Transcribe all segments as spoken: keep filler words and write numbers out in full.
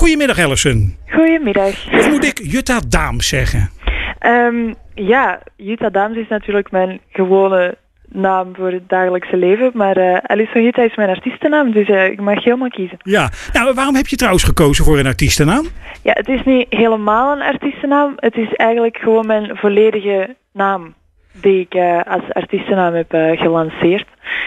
Goedemiddag, Allison. Goedemiddag. Of moet ik Jutta Daams zeggen? Um, ja, Jutta Daams is natuurlijk mijn gewone naam voor het dagelijkse leven. Maar uh, Allison Jutta is mijn artiestennaam, dus uh, ik mag helemaal kiezen. Ja, nou waarom heb je trouwens gekozen voor een artiestennaam? Ja, het is niet helemaal een artiestennaam. Het is eigenlijk gewoon mijn volledige naam die ik uh, als artiestennaam heb uh, gelanceerd.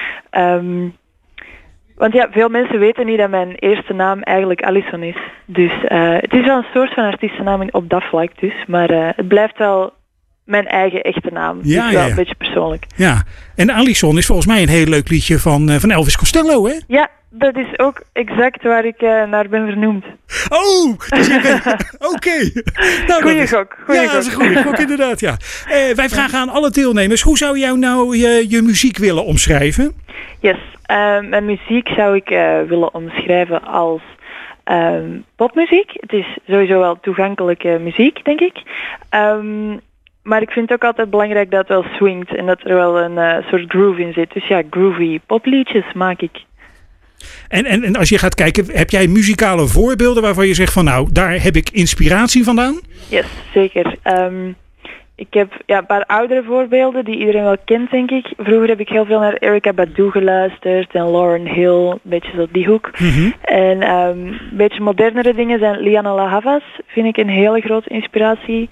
Um, want ja, veel mensen weten niet dat mijn eerste naam eigenlijk Allison is. Dus uh, het is wel een soort van artiestennaam op dat vlak dus. Maar uh, het blijft wel mijn eigen echte naam. Ja, dus wel ja, ja. een beetje persoonlijk. Ja, en Allison is volgens mij een heel leuk liedje van, uh, van Elvis Costello, hè? Ja, dat is ook exact waar ik uh, naar ben vernoemd. Oh, dus je bent... Oké. Okay. Nou, goeie is... gok. Goeie ja, gok. dat is een goeie gok, inderdaad, ja. Uh, wij vragen aan alle deelnemers, hoe zou jou nou je, je muziek willen omschrijven? Yes, uh, mijn muziek zou ik uh, willen omschrijven als um, popmuziek. Het is sowieso wel toegankelijke muziek, denk ik. Um, maar ik vind het ook altijd belangrijk dat het wel swingt en dat er wel een uh, soort groove in zit. Dus ja, groovy popliedjes maak ik. En, en, en als je gaat kijken, heb jij muzikale voorbeelden waarvan je zegt van nou, daar heb ik inspiratie vandaan? Yes, zeker. Um, ik heb ja, een paar oudere voorbeelden die iedereen wel kent, denk ik. Vroeger heb ik heel veel naar Erykah Badu geluisterd en Lauryn Hill, een beetje zo die hoek. Mm-hmm. En um, een beetje modernere dingen zijn Lianne La Havas, vind ik een hele grote inspiratie.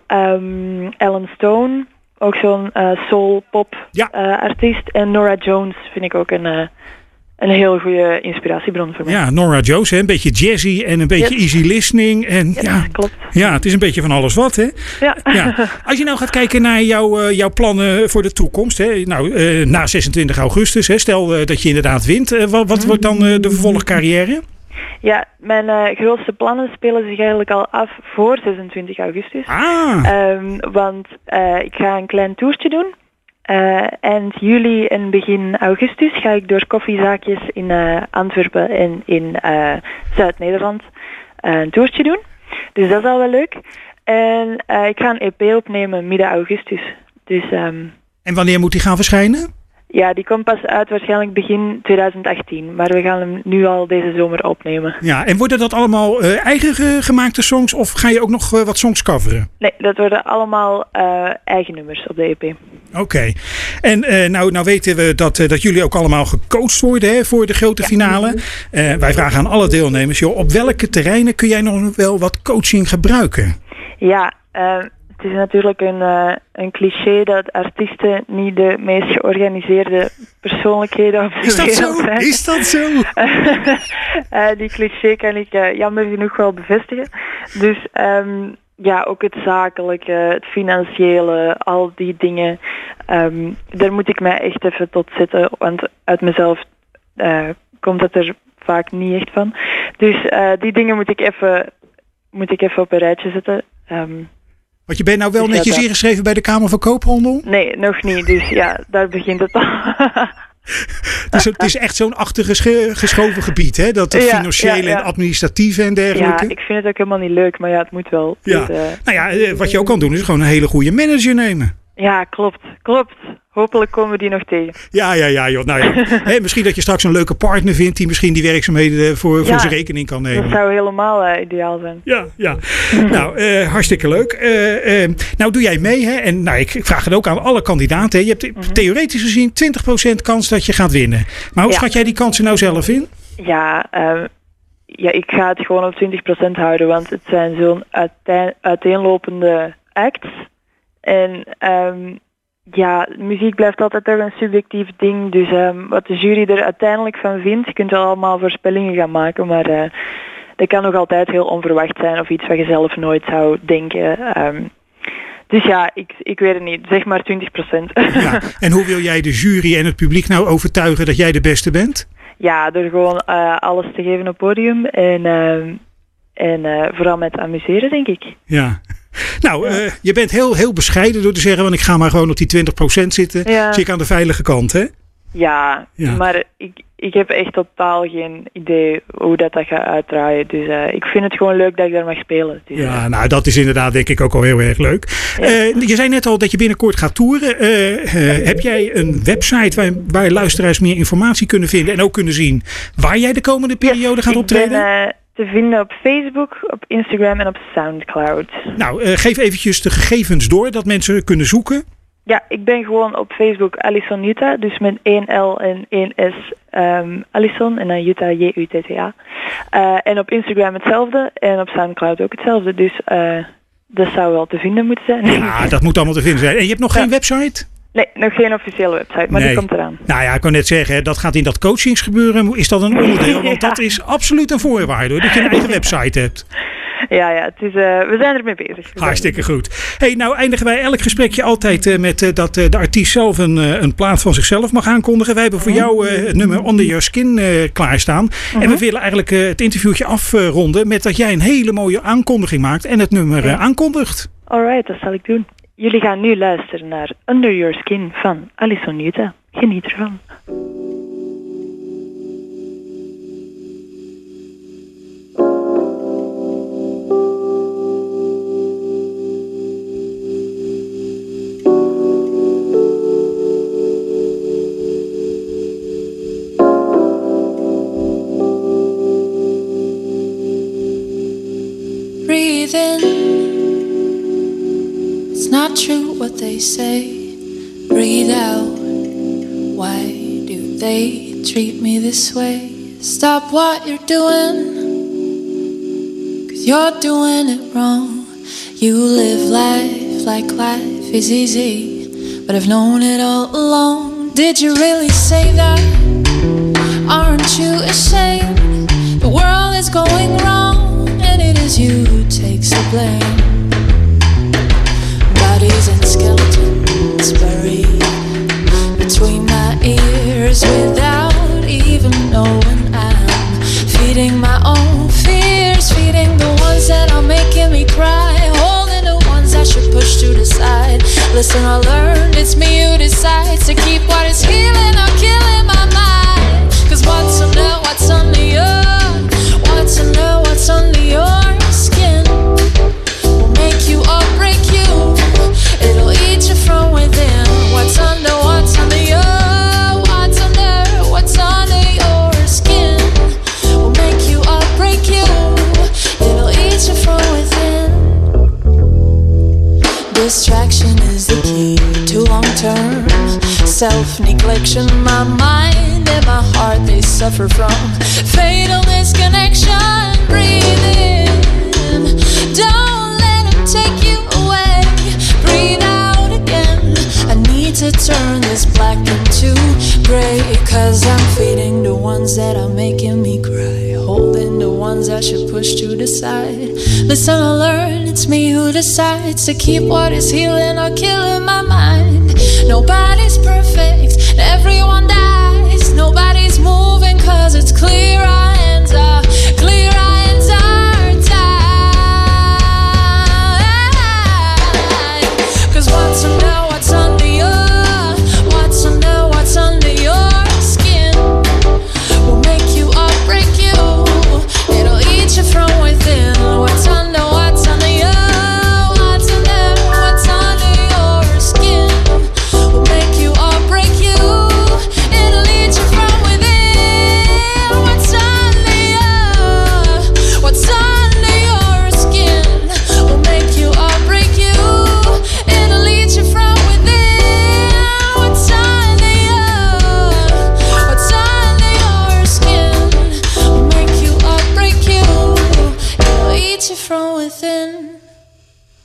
Um, Ellen Stone, ook zo'n uh, soul-pop ja. uh, artiest. En Norah Jones vind ik ook een... Uh, Een heel goede inspiratiebron voor mij. Ja, Norah Jones, hè? Een beetje jazzy en een beetje yes. easy listening. En, yes, ja, klopt. Ja, het is een beetje van alles wat, hè? Ja. Ja. Als je nou gaat kijken naar jouw, uh, jouw plannen voor de toekomst. Hè? Nou, uh, na zesentwintig augustus, hè? Stel uh, dat je inderdaad wint. Uh, wat wat wordt dan uh, de vervolgcarrière? Ja, mijn uh, grootste plannen spelen zich eigenlijk al af voor zesentwintig augustus. Ah. Um, want uh, ik ga een klein toertje doen. Uh, eind juli en begin augustus ga ik door koffiezaakjes in uh, Antwerpen en in uh, Zuid-Nederland uh, een toertje doen. Dus dat is al wel leuk. En uh, ik ga een E P opnemen midden augustus. Dus, um, en wanneer moet die gaan verschijnen? Ja, die komt pas uit waarschijnlijk begin twintig achttien. Maar we gaan hem nu al deze zomer opnemen. Ja, en worden dat allemaal uh, eigen ge- gemaakte songs of ga je ook nog uh, wat songs coveren? Nee, dat worden allemaal uh, eigen nummers op de E P. Oké. Okay. En uh, nou, nou weten we dat, uh, dat jullie ook allemaal gecoacht worden hè, voor de grote ja. finale. Uh, wij vragen aan alle deelnemers, joh, op welke terreinen kun jij nog wel wat coaching gebruiken? Ja, uh, het is natuurlijk een, uh, een cliché dat artiesten niet de meest georganiseerde persoonlijkheden op de is dat wereld zo? zijn. Is dat zo? uh, die cliché kan ik uh, jammer genoeg wel bevestigen. Dus um, ja, ook het zakelijke, het financiële, al die dingen. Um, daar moet ik mij echt even tot zetten, want uit mezelf uh, komt het er vaak niet echt van. Dus uh, die dingen moet ik even, moet ik even op een rijtje zetten. Um, Want je bent nou wel dus netjes ja, ingeschreven bij de Kamer van Koophandel? Nee, nog niet. Dus ja, daar begint het al. Dus het is echt zo'n achtergeschoven gebied, hè? Dat het ja, financiële ja, ja. en administratieve en dergelijke. Ja, ik vind het ook helemaal niet leuk, maar ja, het moet wel. Ja. Dus, uh, nou ja, wat je ook kan doen is gewoon een hele goede manager nemen. Ja, klopt. Klopt. Hopelijk komen we die nog tegen. Ja, ja, ja. Joh. Nou ja. Hey, misschien dat je straks een leuke partner vindt die misschien die werkzaamheden voor, ja, voor zijn rekening kan nemen. Dat zou helemaal uh, ideaal zijn. Ja, ja. nou, uh, hartstikke leuk. Uh, uh, nou, doe jij mee, hè? En nou, ik, ik vraag het ook aan alle kandidaten. Hè? Je hebt mm-hmm. theoretisch gezien twintig procent kans dat je gaat winnen. Maar hoe ja. schat jij die kansen nou zelf in? Ja, uh, ja, ik ga het gewoon op twintig procent houden, want het zijn zo'n uiteen, uiteenlopende acts. En um, ja, muziek blijft altijd toch een subjectief ding. Dus um, wat de jury er uiteindelijk van vindt, je kunt wel allemaal voorspellingen gaan maken, maar uh, dat kan nog altijd heel onverwacht zijn of iets wat je zelf nooit zou denken. Um, dus ja, ik, ik weet het niet. Zeg maar twintig procent. Ja, en hoe wil jij de jury en het publiek nou overtuigen dat jij de beste bent? Ja, door gewoon uh, alles te geven op het podium en, uh, en uh, vooral met amuseren, denk ik. Ja. Nou, ja. uh, je bent heel, heel bescheiden door te zeggen, want ik ga maar gewoon op die twintig procent zitten. Ja. Zit ik aan de veilige kant, hè? Ja, ja. maar ik, ik heb echt totaal geen idee hoe dat, dat gaat uitdraaien. Dus uh, ik vind het gewoon leuk dat ik daar mag spelen. Dus, ja, nou dat is inderdaad denk ik ook al heel erg leuk. Ja. Uh, je zei net al dat je binnenkort gaat toeren. Uh, uh, heb jij een website waar, waar luisteraars meer informatie kunnen vinden en ook kunnen zien waar jij de komende periode yes, gaat optreden? Ik ben uh, te vinden op Facebook, op Instagram en op Soundcloud. Nou, uh, geef eventjes de gegevens door dat mensen kunnen zoeken. Ja, ik ben gewoon op Facebook Alison Jutta, dus met één L en één S um, Alison en dan Jutta, J U T T A. Uh, en op Instagram hetzelfde en op Soundcloud ook hetzelfde, dus uh, dat zou wel te vinden moeten zijn. Ja, dat moet allemaal te vinden zijn. En je hebt nog ja. geen website? Nee, nog geen officiële website, maar nee. die komt eraan. Nou ja, ik kan net zeggen, dat gaat in dat coachingsgebeuren. Is dat een onderdeel? Want ja. dat is absoluut een voorwaarde, hoor, dat je een eigen website hebt. Ja, ja, het is, uh, we zijn ermee bezig. Hartstikke goed. Hey, nou eindigen wij elk gesprekje altijd uh, met uh, dat uh, de artiest zelf een, uh, een plaat van zichzelf mag aankondigen. Wij hebben voor jou uh, het nummer Under Your Skin uh, klaarstaan. Uh-huh. En we willen eigenlijk uh, het interviewtje afronden met dat jij een hele mooie aankondiging maakt en het nummer uh, aankondigt. Alright, dat zal ik doen. Jullie gaan nu luisteren naar Under Your Skin van Alison Jutta. Geniet ervan. Breathe in. It's not true what they say. Breathe out. Why do they treat me this way? Stop what you're doing, 'cause you're doing it wrong. You live life like life is easy, but I've known it all along. Did you really say that? Aren't you ashamed? The world is going wrong, and it is you who takes the blame. Bodies and skeletons buried between my ears without even knowing I'm feeding my own fears, feeding the ones that are making me cry, holding the ones I should push to the side. Listen, I learned it's me who decides to keep what is healing or killing my mind. 'Cause what's under, what's under your, what's under, what's under your skin will make you or break you. It'll eat you from within. What's under, what's under your, what's under, what's under your skin will make you or break you. It'll eat you from within. Distraction is the key to long-term self-neglection. My mind and my heart, they suffer from fatal disconnection. Breathe in, don't let them take you away. Breathe out again. I need to turn this black into gray, 'cause I'm feeding the ones that are making me cry, holding the ones I should push to the side. Listen, I learn it's me who decides to keep what is healing or killing my mind. Nobody's perfect, everyone dies. Nobody's moving 'cause it's clear our hands are, clear our hands are tied. 'Cause what's under, what's under your, what's under, what's under your skin will make you or break you. It'll eat you from within. What's under, what's under your, what's under, what's under your skin will make you or break you. It'll eat you from within. What's under your, what's under your skin will make you or break you. It'll eat you from within. What's under your, what's under your skin will make you or break you. It'll eat you from within.